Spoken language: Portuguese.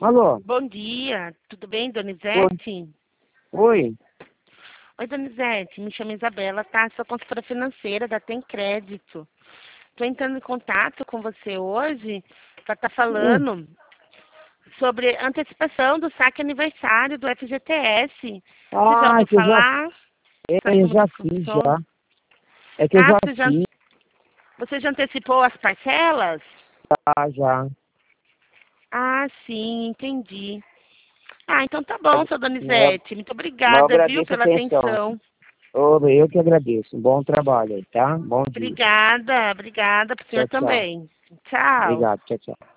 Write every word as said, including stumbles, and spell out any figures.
Alô? Bom dia, tudo bem, Oi. Donizete? Oi. Oi, Donizete, me chamo Isabela, tá? Sou consultora financeira da Tem Crédito. Estou entrando em contato com você hoje para estar Hum. falando sobre antecipação do saque aniversário do F G T S. Você já Ah, é ouviu que eu já, falar? é, Sabe eu como já que fiz, funciona? já. É que eu Ah, já você já, fiz, você já antecipou as parcelas? já, já. Ah, sim, entendi. Ah, então tá bom, seu Mas eu Donizete. Muito mas eu obrigada, viu, agradeço a pela atenção. atenção. Ô, eu que agradeço. Um bom trabalho aí, tá? Bom dia. Obrigada, obrigada para o Tchau, senhor tchau. também. Tchau. Obrigado, tchau, tchau.